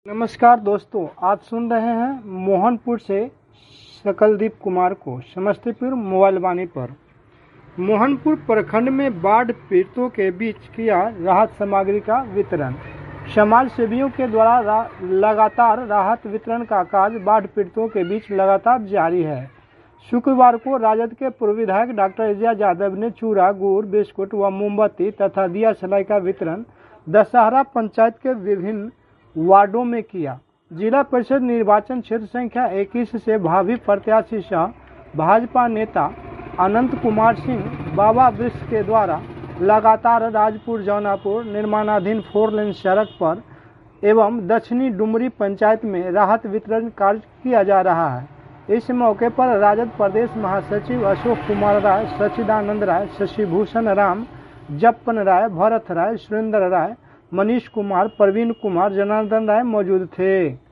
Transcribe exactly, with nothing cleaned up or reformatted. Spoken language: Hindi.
नमस्कार दोस्तों, आप सुन रहे हैं मोहनपुर से सकलदीप कुमार को समस्तीपुर मोबाइल वाणी पर। मोहनपुर प्रखंड में बाढ़ पीड़ितों के बीच किया राहत सामग्री का वितरण। समाज सेवियों के द्वारा रा, लगातार राहत वितरण का कार्य बाढ़ पीड़ितों के बीच लगातार जारी है। शुक्रवार को राजद के पूर्व विधायक डॉक्टर एजाज यादव ने चूड़ा, गुड़, बिस्कुट व मोमबत्ती तथा दिया सलाई का वितरण दशहरा पंचायत के विभिन्न वार्डों में किया। जिला परिषद निर्वाचन क्षेत्र संख्या इक्कीस से भावी प्रत्याशी सह भाजपा नेता अनंत कुमार सिंह बाबा वृक्ष के द्वारा लगातार राजपुर जौनापुर निर्माणाधीन फोर लेन सड़क पर एवं दक्षिणी डुमरी पंचायत में राहत वितरण कार्य किया जा रहा है। इस मौके पर राजद प्रदेश महासचिव अशोक कुमार राय, सच्चिदानंद राय, शशिभूषण राम, जप्पन राय, भरत राय, सुरेंद्र राय, मनीष कुमार, प्रवीण कुमार, जनार्दन राय मौजूद थे।